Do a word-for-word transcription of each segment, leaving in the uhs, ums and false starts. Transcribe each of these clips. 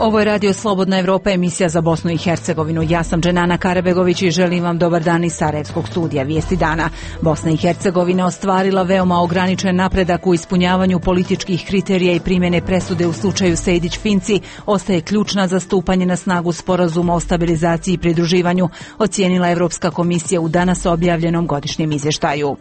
Ovo je Radio Slobodna Evropa, emisija za Bosnu i Hercegovinu. Ja sam Dženana Karabegović i želim vam dobar dan iz Sarajevskog studija Vijesti dana. Bosna i Hercegovina ostvarila veoma ograničen napredak u ispunjavanju političkih kriterija i primjene presude u slučaju Sejdić-Finci ostaje ključna za stupanje na snagu sporazuma o stabilizaciji i pridruživanju, ocijenila Evropska komisija u danas objavljenom godišnjem izvještaju.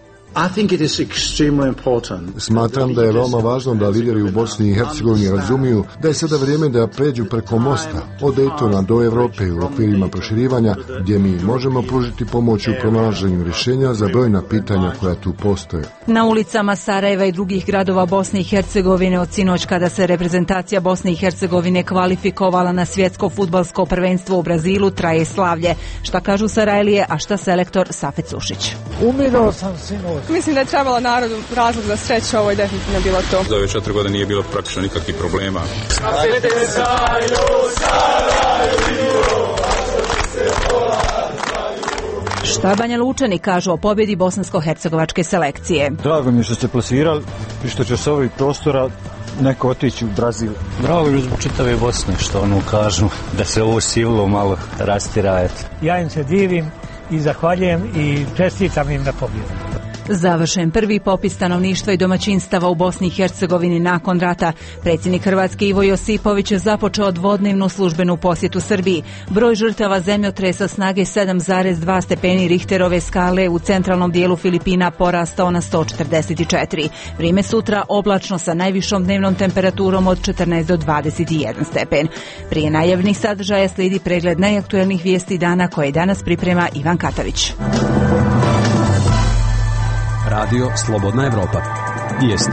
Smatram da je veoma važno da lideri u Bosni i Hercegovini razumiju da je sada vrijeme da pređu preko mosta od Dejtona do Evrope u okvirima proširivanja, gdje mi možemo pružiti pomoć u pronalaženju rješenja za brojna pitanja koja tu postoje. Na ulicama Sarajeva i drugih gradova Bosne i Hercegovine od sinoć, kada se reprezentacija Bosne i Hercegovine kvalifikovala na svjetsko fudbalsko prvenstvo u Brazilu, traje slavlje. Šta kažu Sarajlije, a šta selektor Safet Sušić? Umirao sam sinoć. Mislim da je trebalo narodu razlog za sreću, ovo je definitivno bilo to. Za ove četiri godine nije bilo praktično nikakvih problema. Šta Banja Lučani kažu o pobjedi bosansko-hercegovačke selekcije? Drago mi je što ste plasirali i što će s ovih prostora neko otići u Brazil. Drago mi je zbog čitave Bosne što ono kažu da se ovo sivilo malo rastira. Ja im se divim i zahvaljujem i čestitam im na pobjedu. Završen prvi popis stanovništva i domaćinstava u Bosni i Hercegovini nakon rata. Predsjednik Hrvatske Ivo Josipović je započeo dvodnevnu službenu posjetu Srbiji. Broj žrtava zemljotresa snage sedam zarez dva stepeni Richterove skale u centralnom dijelu Filipina porastao na sto četrdeset četiri. Vrijeme sutra oblačno sa najvišom dnevnom temperaturom od četrnaest do dvadeset jedan stepen. Prije najavnih sadržaja slijedi pregled najaktuelnijih vijesti dana koje danas priprema Ivan Katavić. Radio Slobodna Evropa. Vijesti.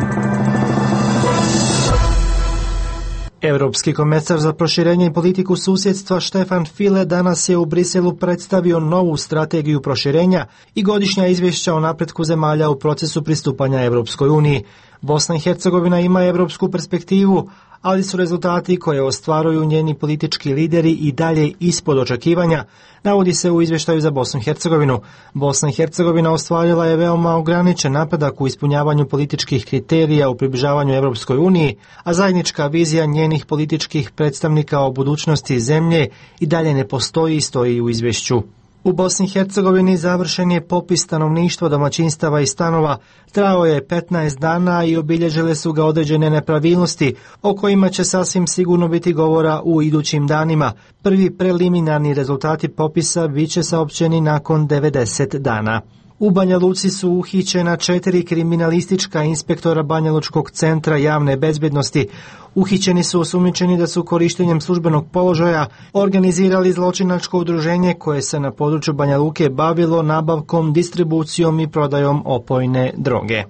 Europski komesar za proširenje i politiku susjedstva Štefan File danas je u Briselu predstavio novu strategiju proširenja i godišnja izvješća o napretku zemalja u procesu pristupanja Europskoj uniji. Bosna i Hercegovina ima europsku perspektivu, ali su rezultati koje ostvaruju njeni politički lideri i dalje ispod očekivanja, navodi se u izvještaju za Bosnu i Hercegovinu. Bosna i Hercegovina ostvarila je veoma ograničen napredak u ispunjavanju političkih kriterija u približavanju Europskoj uniji, a zajednička vizija njenih političkih predstavnika o budućnosti zemlje i dalje ne postoji, stoji u izvješću. U Bosni i Hercegovini završen je popis stanovništva, domaćinstava i stanova. Trajao je petnaest dana i obilježile su ga određene nepravilnosti o kojima će sasvim sigurno biti govora u idućim danima. Prvi preliminarni rezultati popisa bit će saopćeni nakon devedeset dana. U Banja Luci su uhićena četiri kriminalistička inspektora Banjalučkog centra javne bezbednosti. Uhićeni su osumnjičeni da su korištenjem službenog položaja organizirali zločinačko udruženje koje se na području Banja Luke bavilo nabavkom, distribucijom i prodajom opojne droge.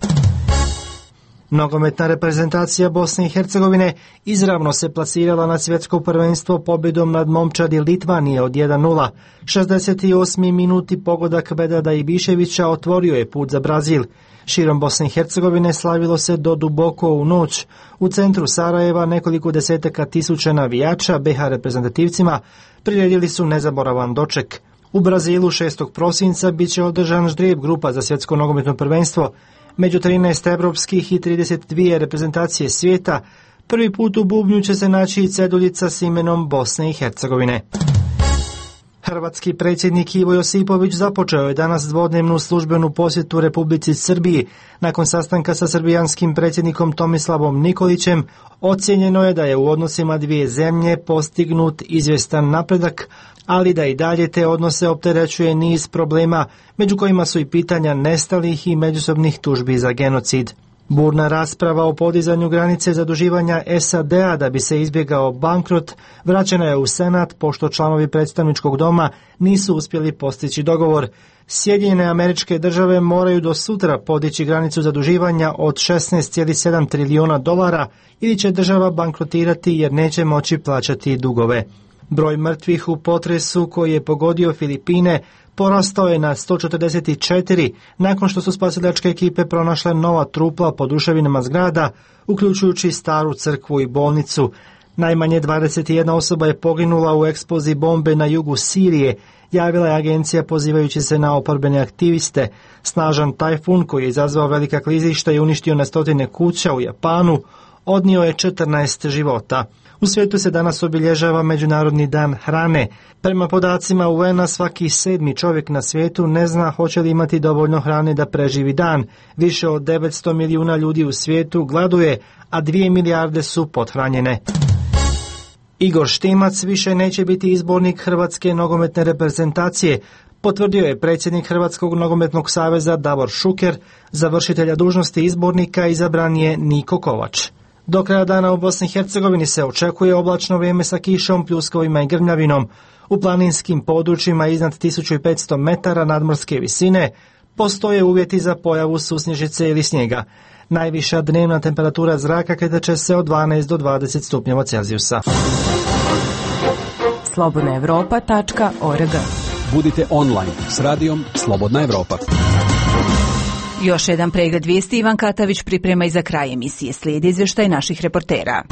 Nogometna reprezentacija Bosne i Hercegovine izravno se plasirala na svjetsko prvenstvo pobjedom nad momčadi Litvanije od jedan nula. šezdeset osmi minuti pogodak Vedrada Ibiševića otvorio je put za Brazil. Širom Bosne i Hercegovine slavilo se do duboko u noć. U centru Sarajeva nekoliko desetaka tisuća navijača B H reprezentativcima priredili su nezaboravan doček. U Brazilu šestog prosinca bit će održan ždrijeb grupa za svjetsko nogometno prvenstvo. Među trinaest evropskih i trideset dvije reprezentacije svijeta prvi put u bubnju će se naći i ceduljica s imenom Bosne i Hercegovine. Hrvatski predsjednik Ivo Josipović započeo je danas dvodnevnu službenu posjetu Republici Srbiji. Nakon sastanka sa srbijanskim predsjednikom Tomislavom Nikolićem, ocijenjeno je da je u odnosima dvije zemlje postignut izvjestan napredak, ali da i dalje te odnose opterećuje niz problema, među kojima su i pitanja nestalih i međusobnih tužbi za genocid. Burna rasprava o podizanju granice zaduživanja S A D-a da bi se izbjegao bankrot vraćena je u Senat pošto članovi predstavničkog doma nisu uspjeli postići dogovor. Sjedinjene Američke Države moraju do sutra podići granicu zaduživanja od šesnaest zarez sedam trilijuna dolara ili će država bankrotirati jer neće moći plaćati dugove. Broj mrtvih u potresu koji je pogodio Filipine porastao je na sto četrdeset četiri nakon što su spasilačke ekipe pronašle nova trupla pod ruševinama zgrada, uključujući staru crkvu i bolnicu. Najmanje dvadeset jedna osoba je poginula u eksploziji bombe na jugu Sirije, javila je agencija pozivajući se na oporbene aktiviste. Snažan tajfun koji je izazvao velika klizišta i uništio na stotine kuća u Japanu odnio je četrnaest života. U svijetu se danas obilježava Međunarodni dan hrane. Prema podacima U N-a svaki sedmi čovjek na svijetu ne zna hoće li imati dovoljno hrane da preživi dan. Više od devetsto milijuna ljudi u svijetu gladuje, a dvije milijarde su pothranjene. Igor Štimac više neće biti izbornik Hrvatske nogometne reprezentacije, potvrdio je predsjednik Hrvatskog nogometnog saveza Davor Šuker. Za vršitelja dužnosti izbornika izabran je Niko Kovač. Do kraja dana u Bosni i Hercegovini se očekuje oblačno vrijeme sa kišom, pljuskovima i grmljavinom. U planinskim područjima iznad tisuću petsto metara nadmorske visine postoje uvjeti za pojavu susnježice ili snijega. Najviša dnevna temperatura zraka kretat će se od dvanaest do dvadeset stupnjeva Celzijusa. slobodna evropa tačka org. Budite online s radijom Slobodna Evropa. Još jedan pregled vijesti Ivan Katavić priprema i za kraj emisije. Slijedi izvještaj naših reportera.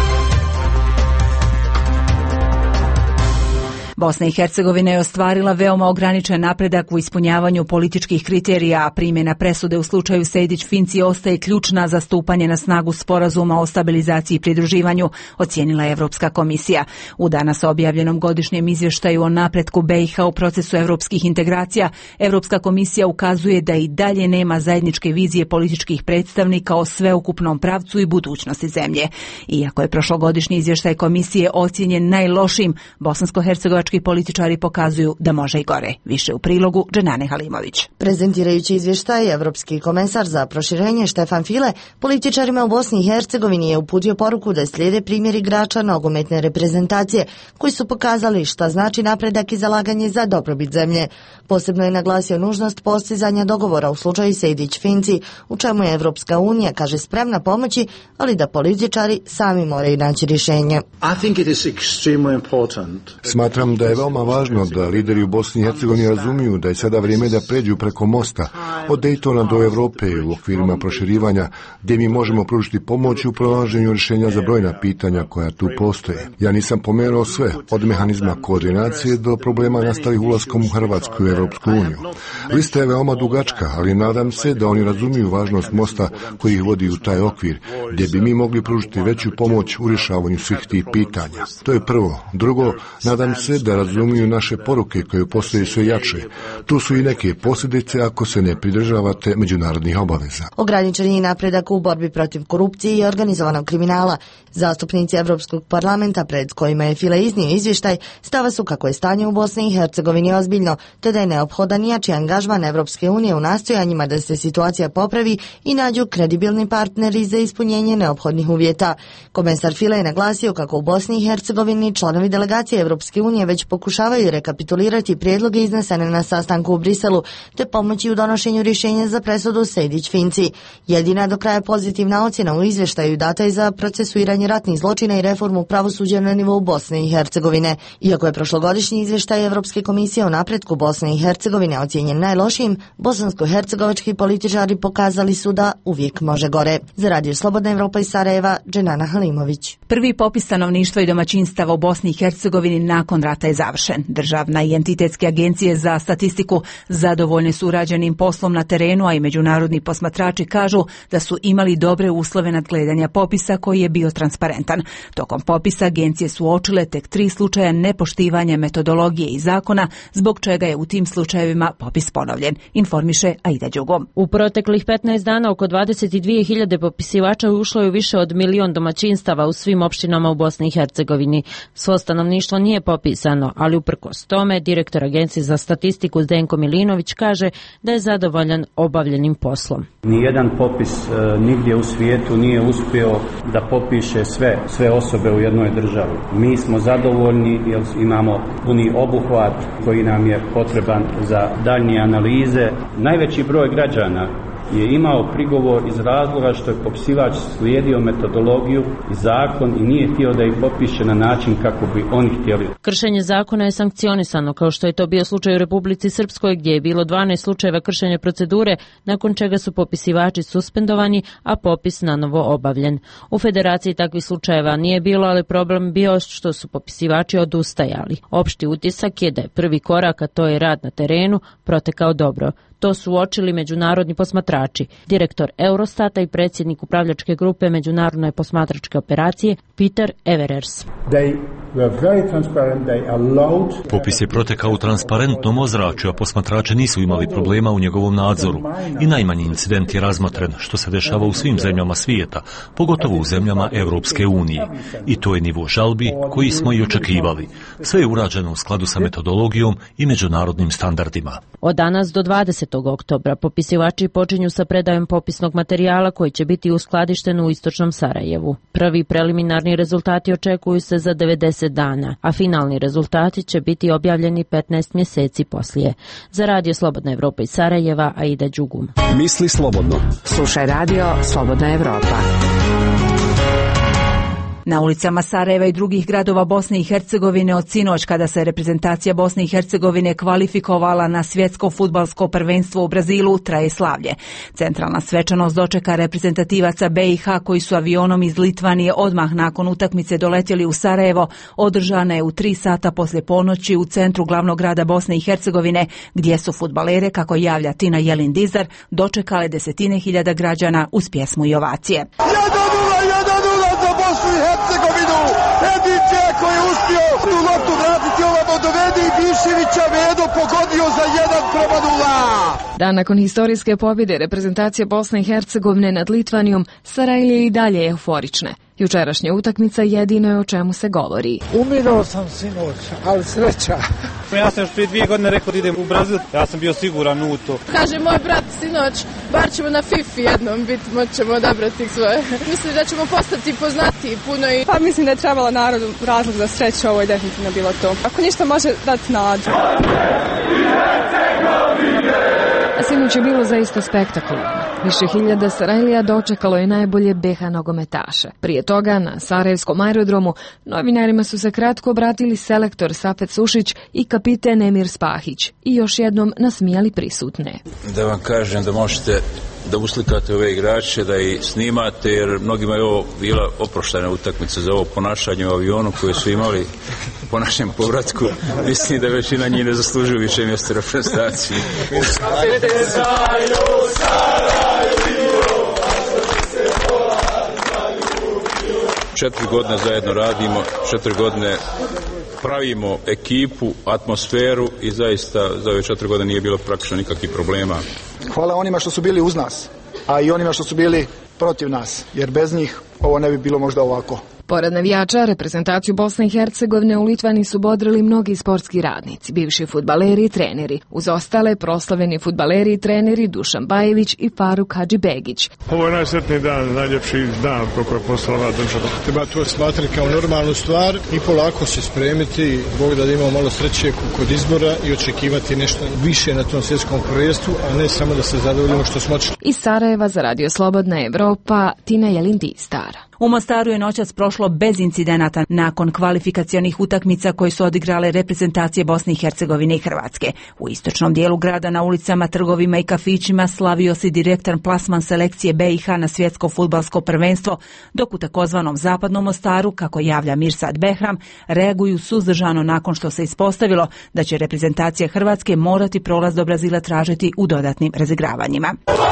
Bosna i Hercegovina je ostvarila veoma ograničen napredak u ispunjavanju političkih kriterija, a primjena presude u slučaju Sejdić-Finci ostaje ključna za stupanje na snagu sporazuma o stabilizaciji i pridruživanju, ocijenila je Evropska komisija. U danas objavljenom godišnjem izvještaju o napretku B i H u procesu evropskih integracija, Evropska komisija ukazuje da i dalje nema zajedničke vizije političkih predstavnika o sveukupnom pravcu i budućnosti zemlje. Iako je prošlogodišnji izvještaj komisije ocijenjen najlošim, bosansko-hercegovački političari pokazuju da može i gore. Više u prilogu Dženane Halimović. Prezentirajući izvještaj, Evropski komesar za proširenje Štefan File političarima u Bosni i Hercegovini je uputio poruku da slijede primjer igrača nogometne reprezentacije koji su pokazali šta znači napredak i zalaganje za dobrobit zemlje. Posebno je naglasio nužnost postizanja dogovora u slučaju Sejdić-Finci, u čemu je Evropska unija, kaže, spremna pomoći, ali da političari sami moraju naći rješenje. Smatram da je veoma važno da lideri u Bosni i Hercegovini razumiju da je sada vrijeme da pređu preko mosta od Dejtona do Evrope u okvirima proširivanja, gdje mi možemo pružiti pomoć u pronalaženju rješenja za brojna pitanja koja tu postoje. Ja nisam pomenuo sve, od mehanizma koordinacije do problema nastalih ulaskom u Hrvatsku i Evropsku uniju. Lista je veoma dugačka, ali nadam se da oni razumiju važnost mosta koji ih vodi u taj okvir, gdje bi mi mogli pružiti veću pomoć u rješavanju svih tih pitanja. To je prvo. Drugo, nadam se da razumiju naše poruke koje postaju sve jače. Tu su i neke posljedice ako se ne pridržavate međunarodnih obaveza. Ograničen je napredak u borbi protiv korupcije i organizovanog kriminala. Zastupnici Evropskog parlamenta, pred kojima je File iznio izvještaj, stava su kako je stanje u Bosni i Hercegovini ozbiljno, te da je neophodan jači angažman Evropske unije u nastojanjima da se situacija popravi i nađu kredibilni partneri za ispunjenje neophodnih uvjeta. Komesar File je naglasio kako u Bosni i Hercegovini članovi delegacije Evropske unije već pokušavaju rekapitulirati prijedloge iznesene na sastanku u Briselu, te pomoći u donošenju rješenja za presudu Sejdić-Finci. Jedina do kraja pozitivna ocjena u izvještaju data je za procesuiranje ratnih zločina i reformu pravosuđa na nivou Bosne i Hercegovine. Iako je prošlogodišnji izvještaj Evropske komisije o napretku Bosne i Hercegovine ocijenjen najlošijim, bosansko-hercegovački političari pokazali su da uvijek može gore. Za Radio Slobodna Evropa iz Sarajeva, Dženana Halimović. Prvi popis stanovništva i domaćinstava u Bosni i Hercegovini nakon rata je završen. Državna i entitetske agencije za statistiku zadovoljne su urađenim poslom na terenu, a i međunarodni posmatrači kažu da su imali dobre uslove nadgledanja popisa koji je bio transparentan. Tokom popisa agencije su uočile tek tri slučaja nepoštivanja metodologije i zakona, zbog čega je u tim slučajevima popis ponovljen, informiše Aida Đugo. U proteklih petnaest dana oko dvadeset dvije hiljade popisivača ušlo je u više od milion domaćinstava u svim opštinama u Bosni i Hercegovini. Svo stanovništvo nije popisano, ali uprkos tome direktor Agencije za statistiku Zdenko Milinović kaže da je zadovoljan obavljenim poslom. Nijedan popis e, nigdje u svijetu nije uspio da popiše sve, sve osobe u jednoj državi. Mi smo zadovoljni jer imamo puni obuhvat koji nam je potreban za daljnje analize. Najveći broj građana je imao prigovor iz razloga što je popisivač slijedio metodologiju i zakon i nije htio da ih popiše na način kako bi oni htjeli. Kršenje zakona je sankcionisano, kao što je to bio slučaj u Republici Srpskoj, gdje je bilo dvanaest slučajeva kršenja procedure, nakon čega su popisivači suspendovani, a popis nanovo obavljen. U Federaciji takvih slučajeva nije bilo, ali problem bio što su popisivači odustajali. Opšti utisak je da je prvi korak, a to je rad na terenu, protekao dobro. To su uočili međunarodni posmatrači. posmatrači. Direktor Eurostata i predsjednik upravljačke grupe Međunarodne posmatračke operacije Peter Everers. Popis je protekao u transparentnom ozračju, a posmatrači nisu imali problema u njegovom nadzoru. I najmanji incident je razmotren, što se dešava u svim zemljama svijeta, pogotovo u zemljama Europske unije. I to je nivo žalbi koji smo i očekivali. Sve je urađeno u skladu sa metodologijom i međunarodnim standardima. Od danas do dvadesetog oktobra popisivači počinju sa predajom popisnog materijala koji će biti uskladišten u istočnom Sarajevu. Prvi preliminarni rezultati očekuju se za devedeset dana, a finalni rezultati će biti objavljeni petnaest mjeseci poslije. Za Radio Slobodna Evropa iz Sarajeva, Aida Đugum. Misli slobodno. Slušaj Radio Slobodna Evropa. Na ulicama Sarajeva i drugih gradova Bosne i Hercegovine od sinoć, kada se reprezentacija Bosne i Hercegovine kvalifikovala na svjetsko fudbalsko prvenstvo u Brazilu, traje slavlje. Centralna svečanost dočeka reprezentativaca B i H koji su avionom iz Litvanije odmah nakon utakmice doletjeli u Sarajevo, održana je u tri sata poslije ponoći u centru glavnog grada Bosne i Hercegovine, gdje su fudbalere, kako javlja Tina Jelin Dizar, dočekale desetine hiljada građana uz pjesmu i ovacije. Hercegovinu, Ediće koji je uspio tu loptu vratiti ovamo, dovede i Biševića, Vedo pogodio za jedan prema nula. Dan nakon historijske pobjede reprezentacija Bosne i Hercegovine nad Litvanijom, Sarajlija je i dalje euforične. Jučerašnja utakmica jedino je o čemu se govori. Umirao sam sinoć, ali sreća. Ja sam još prije dvije godine rekao da idem u Brazil, ja sam bio siguran u to. Kaže moj brat sinoć, bar ćemo na FIFA jednom biti, moćemo odabrati svoje. Mislim da ćemo postati poznatiji puno i... Pa mislim da je trebala narodu razlog za sreću, ovo je definitivno bilo to. Ako ništa može dati nadu. A sinoć je bilo zaista spektakularno. Više hiljada Sarajlija dočekalo je najbolje B H nogometaše. Prije toga na Sarajevskom aerodromu novinarima su se kratko obratili selektor Safet Sušić i kapiten Emir Spahić i još jednom nasmijali prisutne. Da vam kažem da možete da uslikate ove igrače, da ih snimate, jer mnogima je ovo bila oproštena utakmica za ovo ponašanje u avionu koje su imali po našem povratku. Mislim da većina njih ne zaslužuju više mjesta reprezentacije. Četiri godine zajedno radimo, četiri godine pravimo ekipu, atmosferu i zaista za ove četiri godine nije bilo praktično nikakvih problema. Hvala onima što su bili uz nas, a i onima što su bili protiv nas, jer bez njih ovo ne bi bilo možda ovako. Pored navijača, reprezentaciju Bosne i Hercegovine u Litvani su bodrili mnogi sportski radnici, bivši fudbaleri i treneri. Uz ostale proslavljeni fudbaleri i treneri Dušan Bajević i Faruk Hadžibegić. Ovo je najsretniji dan, najljepši dan koliko je poslala ova država. Treba to smatrati kao normalnu stvar i polako se spremiti, Bog da imamo malo sreće kod izbora i očekivati nešto više na tom svjetskom prvenstvu, a ne samo da se zadovoljimo što smo očili. Iz Sarajeva za Radio Slobodna Evropa, Tina Jelin Dizar. U Mostaru je noćas prošlo bez incidenata nakon kvalifikacionih utakmica koje su odigrale reprezentacije Bosne i Hercegovine i Hrvatske. U istočnom dijelu grada na ulicama, trgovima i kafićima slavio se direktan plasman selekcije B i H na svjetsko fudbalsko prvenstvo, dok u takozvanom zapadnom Mostaru, kako javlja Mirsad Behram, reaguju suzdržano nakon što se ispostavilo da će reprezentacija Hrvatske morati prolaz do Brazila tražiti u dodatnim razigravanjima.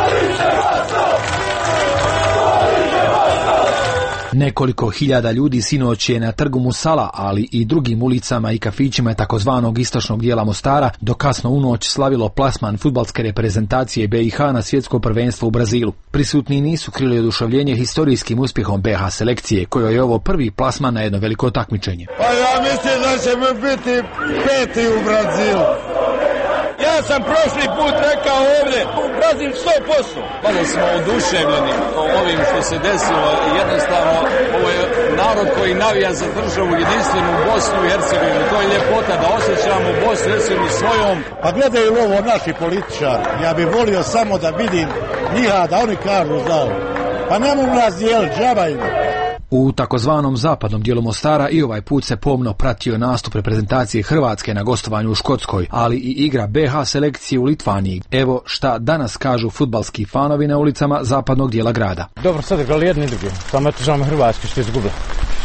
Nekoliko hiljada ljudi sinoć je na trgu Musala, ali i drugim ulicama i kafićima takozvanog istočnog dijela Mostara do kasno u noć slavilo plasman fudbalske reprezentacije B i H na svjetsko prvenstvo u Brazilu. Prisutni nisu krili oduševljenje historijskim uspjehom B H selekcije, kojoj je ovo prvi plasman na jedno veliko takmičenje. Pa ja mislim da ćemo biti peti u Brazilu. Ja sam prošli put rekao ovdje, u Brazil sto posto. Malo smo oduševljeni ovim što se desilo i jednostavno ovo je narod koji navija za državu jedinstvenu Bosnu i Hercegovinu. To je ljepota da osjećamo Bosnu i Hercegovinu svojom. Pa gledaju ovo naši političari. Ja bih volio samo da vidim njiha da oni kažu za ovo. Pa ne mogu nas dijeliti, džaba ima. U takozvanom zapadnom dijelu Mostara i ovaj put se pomno pratio nastup reprezentacije Hrvatske na gostovanju u Škotskoj, ali i igra B H selekcije u Litvaniji. Evo šta danas kažu fudbalski fanovi na ulicama zapadnog dijela grada. Dobro, sad igrali jedni i drugi, samo eto žao me Hrvatske što je izgubila.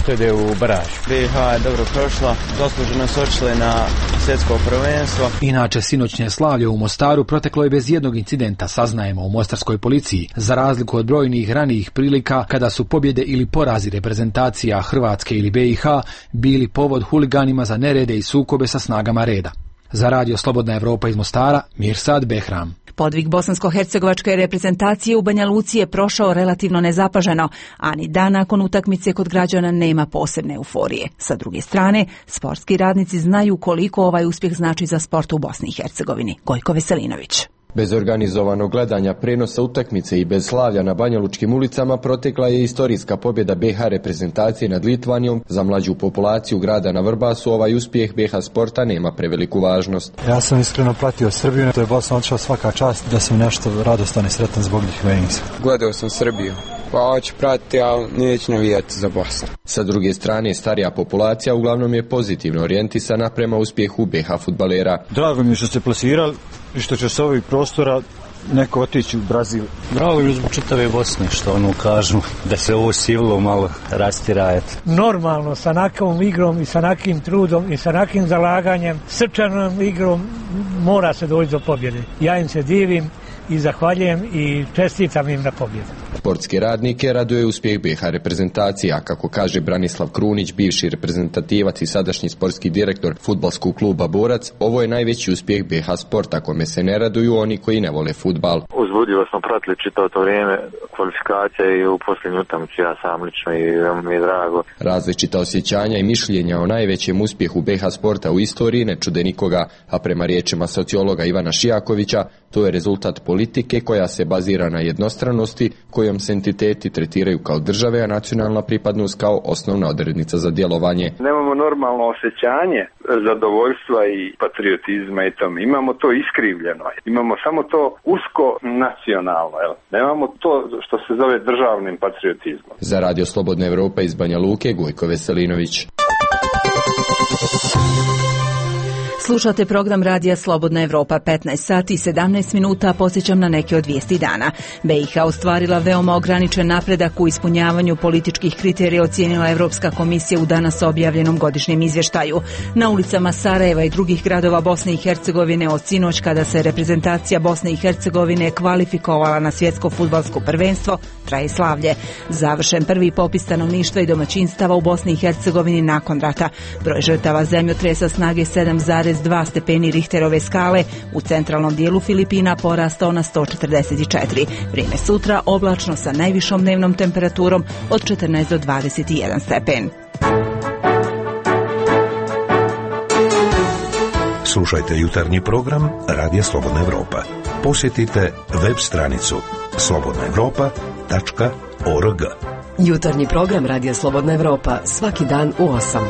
utode u baraž. B i H je dobro prošla, zasluženo su otišle na svjetsko prvenstvo. Inače, sinoćnje slavlje u Mostaru proteklo je bez jednog incidenta, saznajemo u mostarskoj policiji, za razliku od brojnih ranijih prilika kada su pobjede ili porazi reprezentacija Hrvatske ili B i H bili povod huliganima za nerede i sukobe sa snagama reda. Za radio Slobodna Evropa iz Mostara, Mirsad Behram. Podvig bosansko-hercegovačke reprezentacije u Banja Luci je prošao relativno nezapaženo, a ni dan nakon utakmice kod građana nema posebne euforije. Sa druge strane, sportski radnici znaju koliko ovaj uspjeh znači za sport u Bosni i Hercegovini. Gojko Veselinović. Bez organizovanog gledanja prenosa utakmice i bez slavlja na banjalučkim ulicama protekla je istorijska pobjeda B i H reprezentacije nad Litvanijom. Za mlađu populaciju grada na Vrbasu ovaj uspjeh B i H sporta nema preveliku važnost. Ja sam iskreno pratio Srbiju, to je Bosna otišla svaka čast, da sam nešto radostan i sretan zbog njih veninca. Gledao sam Srbiju. Pa hoću pratiti, ali neću navijati za Bosnu. Sa druge strane, starija populacija uglavnom je pozitivno orijentisana prema uspjehu B i H fudbalera. Drago mi je što ste plasirali i što će s ovih prostora neko otići u Brazil. Drago mi je zbog čitave Bosne, što ono kažu, da se ovo sivilo malo rastira. Normalno, sa nakom igrom i sa nakim trudom i sa nakim zalaganjem, srčanom igrom mora se doći do pobjede. Ja im se divim i zahvaljujem i čestitam im na pobjedu. Sportske radnike raduje uspjeh B i H reprezentacije, a kako kaže Branislav Krunić, bivši reprezentativac i sadašnji sportski direktor fudbalskog kluba Borac, ovo je najveći uspjeh B i H sporta, kome se ne raduju oni koji ne vole fudbal. Uzbudljivo smo pratili čitavo to vrijeme kvalifikacije i u posljednju utakmicu ja sam lično i mi je drago. Različita osjećanja i mišljenja o najvećem uspjehu B i H sporta u istoriji ne čude nikoga, a prema riječima sociologa Ivana Šijakovića, to je rezultat politike koja se bazira na jednostranosti, kojom se entiteti tretiraju kao države, a nacionalna pripadnost kao osnovna odrednica za djelovanje. Nemamo normalno osjećanje zadovoljstva i patriotizma i tom. Imamo to iskrivljeno. Imamo samo to usko nacionalno. Jel? Nemamo to što se zove državnim patriotizmom. Za radio Slobodna Evropa iz Banja Luke, Gojko Veselinović. Slušate program radija Slobodna Evropa, petnaest sati i sedamnaest minuta, podsjećam na neke od vijesti dana. B i H ostvarila veoma ograničen napredak u ispunjavanju političkih kriterija, ocijenila Evropska komisija u danas objavljenom godišnjem izvještaju. Na ulicama Sarajeva i drugih gradova Bosne i Hercegovine od sinoć, kada se reprezentacija Bosne i Hercegovine kvalifikovala na svjetsko fudbalsko prvenstvo, traje slavlje. Završen prvi popis stanovništva i domaćinstava u Bosni i Hercegovini nakon rata. Broj žrtava zemljotresa snage sedam zarez dva stepeni Richterove skale u centralnom dijelu Filipina porastao na sto četrdeset četiri. Vrijeme sutra oblačno sa najvišom dnevnom temperaturom od četrnaest do dvadeset jedan stepen. Slušajte jutarnji program Radija Slobodna Evropa. Posjetite web stranicu slobodna evropa tačka org. Jutarnji program Radija Slobodna Evropa svaki dan u osam.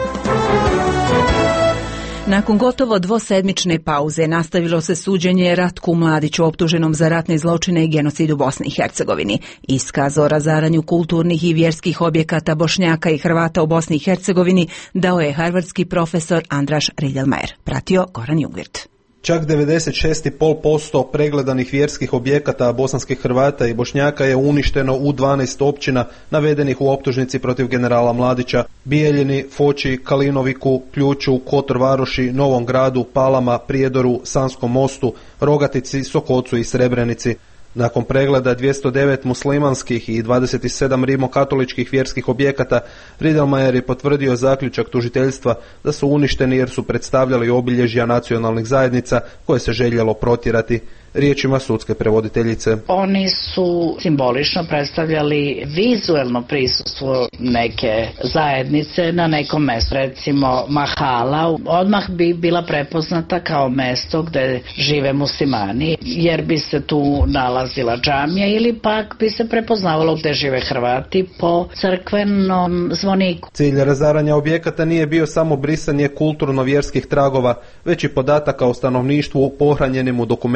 Nakon gotovo dvosedmične pauze nastavilo se suđenje Ratku Mladiću, optuženom za ratne zločine i genocid u Bosni i Hercegovini. Iskaz o razaranju kulturnih i vjerskih objekata Bošnjaka i Hrvata u Bosni i Hercegovini dao je harvardski profesor Andraš Ridelmajer. Pratio Goran Jugvirt. Čak devedeset šest zarez pet posto pregledanih vjerskih objekata bosanskih Hrvata i Bošnjaka je uništeno u dvanaest općina navedenih u optužnici protiv generala Mladića: Bijeljini, Foči, Kalinoviku, Ključu, Kotor Varoši, Novom Gradu, Palama, Prijedoru, Sanskom Mostu, Rogatici, Sokocu i Srebrenici. Nakon pregleda dvjesto devet muslimanskih i dvadeset sedam rimokatoličkih vjerskih objekata, Ridelmajer je potvrdio zaključak tužiteljstva da su uništeni jer su predstavljali obilježja nacionalnih zajednica koje se željelo protjerati. Riječima sudske prevoditeljice: oni su simbolično predstavljali vizuelno prisustvo neke zajednice na nekom mjestu. Recimo Mahala odmah bi bila prepoznata kao mjesto gdje žive muslimani, jer bi se tu nalazila džamija, ili pak bi se prepoznavalo gdje žive Hrvati po crkvenom zvoniku. Cilj razaranja objekata nije bio samo brisanje kulturno-vjerskih tragova, već i podataka o stanovništvu pohranjenim u dokumentima o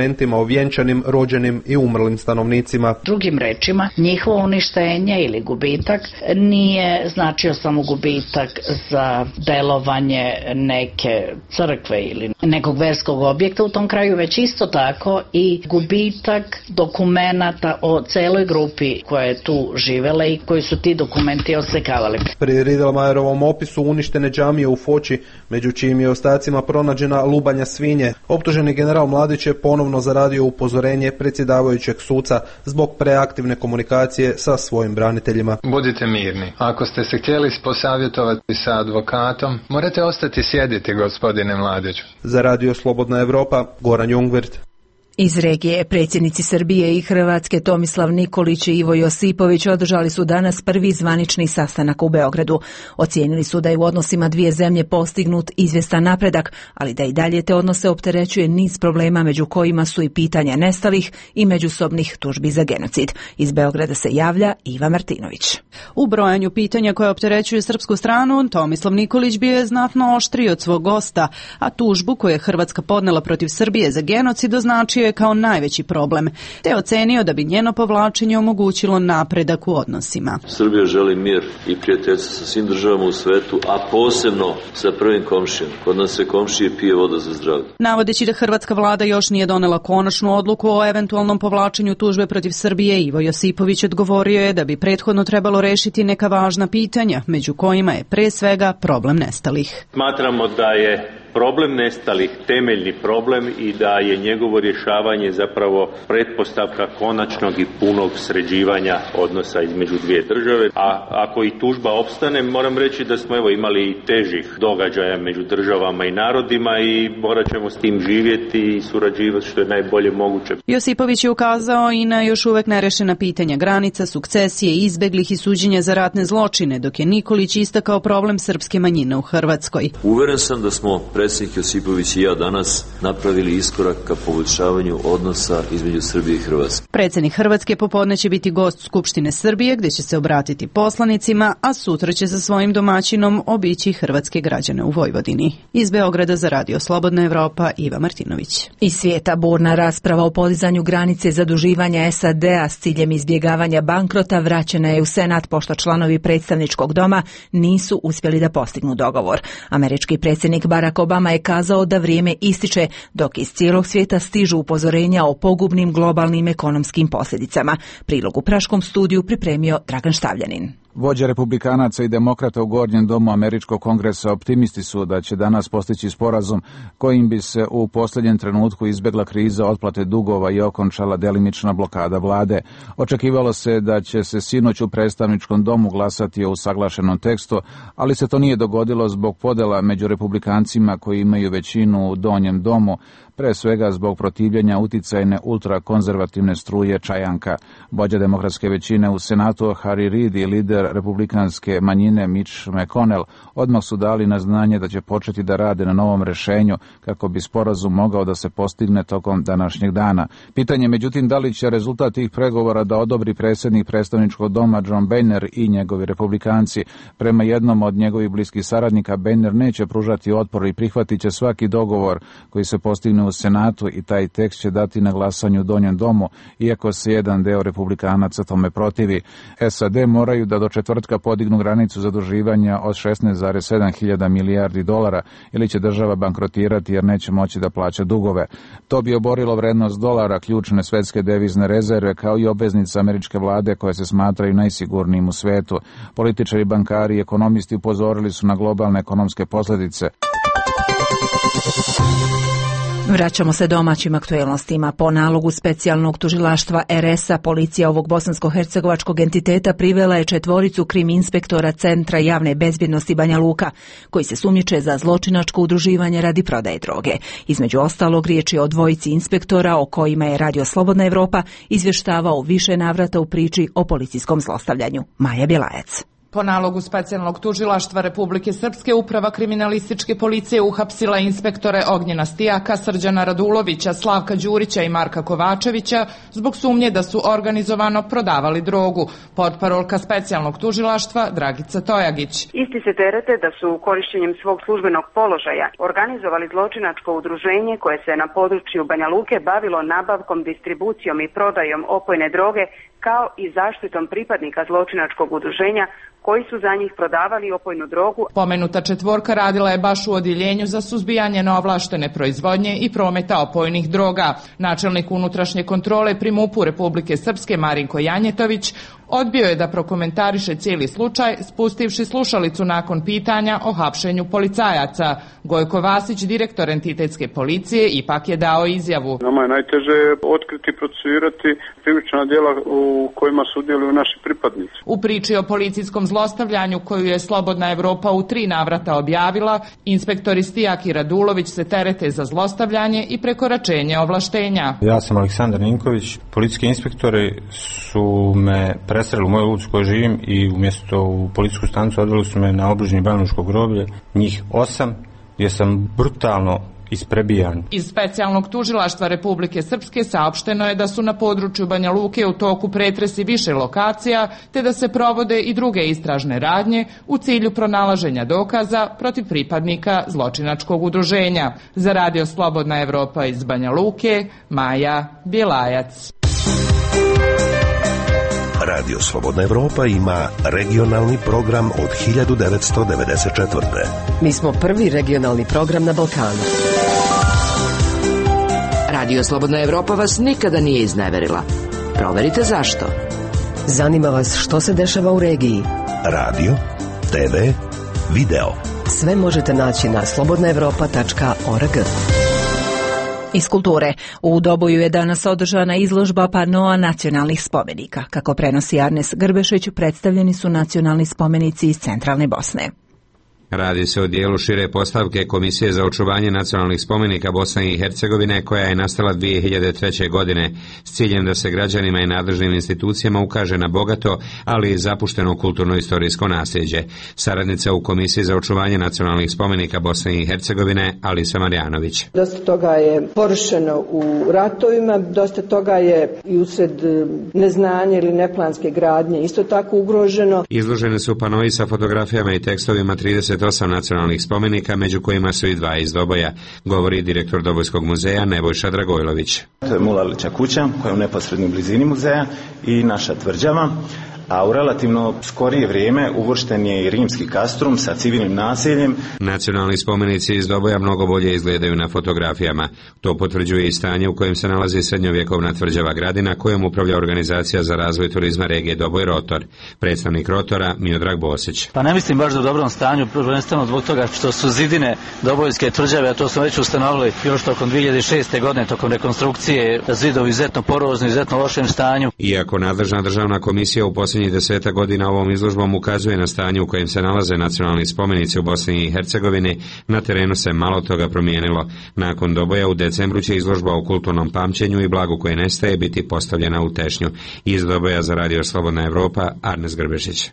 o vjenčanim, rođenim i umrlim stanovnicima. Drugim rečima, njihovo uništenje ili gubitak nije značio samo gubitak za delovanje neke crkve ili nekog verskog objekta u tom kraju, već isto tako i gubitak dokumenata o celoj grupi koja je tu živela i koji su ti dokumenti odsekavali. Pri Riedlmajerovom opisu uništene džamije u Foči, među čijim je ostacima pronađena lubanja svinje, optuženi general Mladić je ponovno zaradio upozorenje predsjedavajućeg suca zbog preaktivne komunikacije sa svojim braniteljima. Budite mirni. Ako ste se htjeli posavjetovati sa advokatom, morate ostati sjediti, gospodine Mladiću. Za Radio Slobodna Evropa, Goran Jungwirth. Iz regije predsjednici Srbije i Hrvatske Tomislav Nikolić i Ivo Josipović održali su danas prvi zvanični sastanak u Beogradu. Ocijenili su da je u odnosima dvije zemlje postignut izvjestan napredak, ali da i dalje te odnose opterećuje niz problema, među kojima su i pitanja nestalih i međusobnih tužbi za genocid. Iz Beograda se javlja Iva Martinović. U brojanju pitanja koje opterećuju srpsku stranu, Tomislav Nikolić bio je znatno oštriji od svog gosta, a tužbu koju je Hrvatska podnela protiv Srbije za genocid označio je kao najveći problem, te ocenio da bi njeno povlačenje omogućilo napredak u odnosima. Srbija želi mir i prijateljstvo sa svim državama u svetu, a posebno sa prvim komšijom. Kod nas se komšije pije voda za zdravlje. Navodeći da hrvatska vlada još nije donela konačnu odluku o eventualnom povlačenju tužbe protiv Srbije, Ivo Josipović odgovorio je da bi prethodno trebalo rešiti neka važna pitanja, među kojima je pre svega problem nestalih. Smatramo da je problem nestalih temeljni problem i da je njegovo rješavanje zapravo pretpostavka konačnog i punog sređivanja odnosa između dvije države. A ako i tužba opstane, moram reći da smo evo imali i težih događaja među državama i narodima i morat ćemo s tim živjeti i surađivati što je najbolje moguće. Josipović je ukazao i na još uvek nerešena pitanja granica, sukcesije, izbeglih i suđenja za ratne zločine, dok je Nikolić istakao problem srpske manjine u Hrvatskoj. Uveren sam da smo predsjednik Josipović i ja danas napravili iskorak ka poboljšavanju odnosa između Srbije i Hrvatske. Predsjednik Hrvatske popodne će biti gost Skupštine Srbije, gdje će se obratiti poslanicima, a sutra će sa svojim domaćinom obići hrvatske građane u Vojvodini. Iz Beograda za Radio Slobodna Evropa, Iva Martinović. Iz svijeta burna rasprava o podizanju granice zaduživanja S A D-a s ciljem izbjegavanja bankrota vraćena je u Senat, pošto članovi predstavničkog doma nisu uspjeli da postignu dogovor. Američki predsjednik Barack Obama je kazao da vrijeme ističe, dok iz cijelog svijeta stižu upozorenja o pogubnim globalnim ekonomskim posljedicama. Prilog u Praškom studiju pripremio Dragan Štavljanin. Vođe republikanaca i demokrata u Gornjem domu Američkog kongresa optimisti su da će danas postići sporazum kojim bi se u posljednjem trenutku izbjegla kriza otplate dugova i okončala delimična blokada vlade. Očekivalo se da će se sinoć u predstavničkom domu glasati o usaglašenom tekstu, ali se to nije dogodilo zbog podela među republikancima koji imaju većinu u Donjem domu, pre svega zbog protivljenja uticajne ultrakonzervativne struje Čajanka. Vođa demokratske većine u Senatu Harry Reid i lider republikanske manjine Mitch McConnell odmah su dali na znanje da će početi da rade na novom rešenju kako bi sporazum mogao da se postigne tokom današnjeg dana. Pitanje međutim da li će rezultat tih pregovora da odobri predsjednik predstavničkog doma John Boehner i njegovi republikanci. Prema jednom od njegovih bliskih saradnika, Boehner neće pružati otpor i prihvatit će svaki dogovor koji se postigne u Senatu i taj tekst će dati na glasanju u Donjem domu, iako se jedan deo republikanaca tome protivi. S A D moraju da do četvrtka podignu granicu zaduživanja od šesnaest zarez sedam hiljada milijardi dolara ili će država bankrotirati jer neće moći da plaća dugove. To bi oborilo vrednost dolara, ključne svetske devizne rezerve, kao i obveznice američke vlade koje se smatraju najsigurnijim u svetu. Političari, bankari i ekonomisti upozorili su na globalne ekonomske posljedice. Vraćamo se domaćim aktuelnostima. Po nalogu specijalnog tužilaštva R S-a, policija ovog bosansko-hercegovačkog entiteta privela je četvoricu krim inspektora Centra javne bezbjednosti Banja Luka, koji se sumnjiče za zločinačko udruživanje radi prodaje droge. Između ostalog, riječ je o dvojici inspektora o kojima je Radio Slobodna Evropa izvještavao više navrata u priči o policijskom zlostavljanju. Maja Bjelajac. Po nalogu specijalnog tužilaštva Republike Srpske uprava kriminalističke policije uhapsila inspektore Ognjena Stijaka, Srđana Radulovića, Slavka Đurića i Marka Kovačevića zbog sumnje da su organizovano prodavali drogu. Portparolka specijalnog tužilaštva Dragica Tojagić. Isti se terete da su korištenjem svog službenog položaja organizovali zločinačko udruženje koje se na području Banja Luke bavilo nabavkom, distribucijom i prodajom opojne droge kao i zaštitom pripadnika zločinačkog udruženja koji su za njih prodavali opojnu drogu. Pomenuta četvorka radila je baš u odjeljenju za suzbijanje neovlaštene proizvodnje i prometa opojnih droga. Načelnik unutrašnje kontrole pri MUP-u Republike Srpske Marinko Janjetović odbio je da prokomentariše cijeli slučaj, spustivši slušalicu nakon pitanja o hapšenju policajaca. Gojko Vasić, direktor entitetske policije, ipak je dao izjavu. Nama je najteže otkriti i procesuirati krivična djela u kojima sudjeluju naši pripadnici. U priči o policijskom zlostavljanju koju je Slobodna Evropa u tri navrata objavila, inspektori Stijak i Radulović se terete za zlostavljanje i prekoračenje ovlaštenja. Ja sam Aleksandar Ninković. Policijski inspektori su me presreli u moju ulicu u kojoj živim i umjesto u policijsku stanicu odveli su me na obližnje Banovačko groblje, njih osam, gdje sam brutalno isprebijan. Iz specijalnog tužilaštva Republike Srpske saopšteno je da su na području Banja Luke u toku pretresi više lokacija, te da se provode i druge istražne radnje u cilju pronalaženja dokaza protiv pripadnika zločinačkog udruženja. Za Radio Slobodna Evropa iz Banja Luke, Maja Bjelajac. Radio Slobodna Evropa ima regionalni program od hiljadu devetsto devedeset četvrte. Mi smo prvi regionalni program na Balkanu. Radio Slobodna Evropa vas nikada nije izneverila. Proverite zašto. Zanima vas što se dešava u regiji. Radio, te ve, video. Sve možete naći na slobodna evropa tačka org. Iz kulture. U Doboju je danas održana izložba panoa nacionalnih spomenika. Kako prenosi Arnes Grbešić, predstavljeni su nacionalni spomenici iz centralne Bosne. Radi se o dijelu šire postavke Komisije za očuvanje nacionalnih spomenika Bosne i Hercegovine koja je nastala dvije hiljade treće. godine s ciljem da se građanima i nadležnim institucijama ukaže na bogato, ali i zapušteno kulturno-istorijsko nasljeđe. Saradnica u Komisiji za očuvanje nacionalnih spomenika Bosne i Hercegovine Alisa Marjanović. Dosta toga je porušeno u ratovima, dosta toga je i usred neznanja ili neplanske gradnje isto tako ugroženo. Izložene su panoi sa fotografijama i tekstovima trideset osam nacionalnih spomenika, među kojima su i dva iz Doboja, govori direktor Dobojskog muzeja Nebojša Dragojlović. To je Mulalića kuća koja je u neposrednoj blizini muzeja i naša tvrđava, a u relativno skorije vrijeme uvršten je i rimski kastrum sa civilnim naseljem. Nacionalni spomenici iz Doboja mnogo bolje izgledaju na fotografijama. To potvrđuje i stanje u kojem se nalazi srednjovjekovna tvrđava Gradina kojom upravlja organizacija za razvoj turizma regije Doboj Rotor. Predstavnik Rotora Miodrag Bosić. Pa ne mislim baš da u dobrom stanju, prvenstveno zbog toga što su zidine Dobojske tvrđave, a to smo već ustanovili još tokom dvije hiljade šeste. godine, tokom rekonstrukcije, zidovi izuzetno porozni, izuzetno lošem stanju. Iako nadležna državna komisija u posljednjih deseta godina ovom izložbom ukazuje na stanje u kojem se nalaze nacionalni spomenici u Bosni i Hercegovini, na terenu se malo toga promijenilo. Nakon Doboja u decembru će izložba o kulturnom pamćenju i blagu koje nestaje biti postavljena u Tešnju. Iz Doboja za Radio Slobodna Evropa, Arnes Grbešić.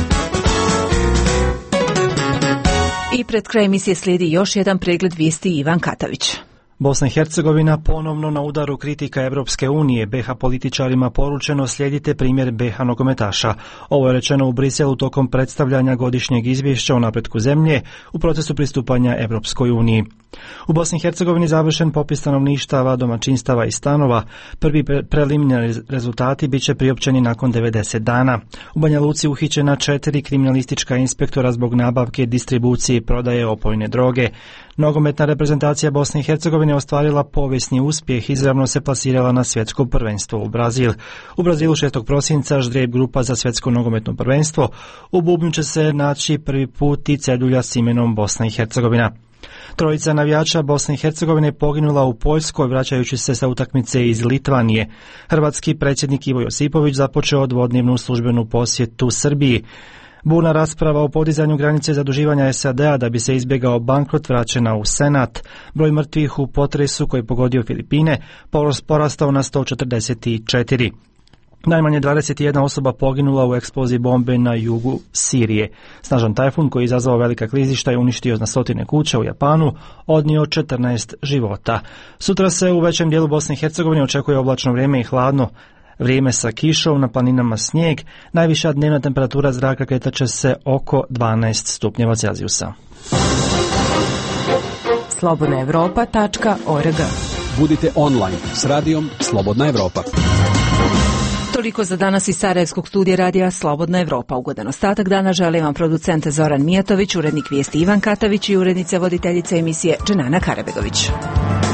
I pred kraj emisije slijedi još jedan pregled vijesti Ivan Katavić. Bosna i Hercegovina ponovno na udaru kritika Evropske unije. be ha političarima poručeno slijedite primjer be ha nogometaša. Ovo je rečeno u Briselu tokom predstavljanja godišnjeg izvješća o napretku zemlje u procesu pristupanja Evropskoj uniji. U Bosni i Hercegovini završen popis stanovništava, domaćinstava i stanova. Prvi pre- preliminarni rezultati bit će priopćeni nakon devedeset dana. U Banja Luci uhićena četiri kriminalistička inspektora zbog nabavke, distribucije i prodaje opojne droge. Nogometna reprezentacija Bosne i Hercegovine ostvarila povijesni uspjeh, izravno se plasirala na svjetsko prvenstvo u Brazil. U Brazilu šestog prosinca ždrijeb grupa za svjetsko nogometno prvenstvo. U bubnju će se naći prvi put i cedulja s imenom Bosna i Hercegovina. Trojica navijača Bosne i Hercegovine poginula u Poljskoj vraćajući se sa utakmice iz Litvanije. Hrvatski predsjednik Ivo Josipović započeo dvodnevnu službenu posjetu Srbiji. Burna rasprava o podizanju granice zaduživanja es a de a da bi se izbjegao bankrot vraćena u Senat. Broj mrtvih u potresu koji je pogodio Filipine porastao na sto četrdeset četiri. Najmanje dvadeset jedna osoba poginula u eksploziji bombe na jugu Sirije. Snažan tajfun koji je izazvao velika klizišta i uništio na stotine kuća u Japanu, odnio četrnaest života. Sutra se u većem dijelu Bosne i Hercegovine očekuje oblačno vrijeme i hladno vrijeme sa kišom, na planinama snijeg. Najviša dnevna temperatura zraka kretaće se oko dvanaest stupnjeva Celzijusa. slobodna evropa tačka org. Budite online s radijom Slobodna Evropa. Toliko za danas iz Sarajevskog studija radija Slobodna Evropa. Ugodan ostatak dana želim vam producent Zoran Mijatović, urednik vijesti Ivan Katavić i urednica voditeljica emisije Dženana Karabegović.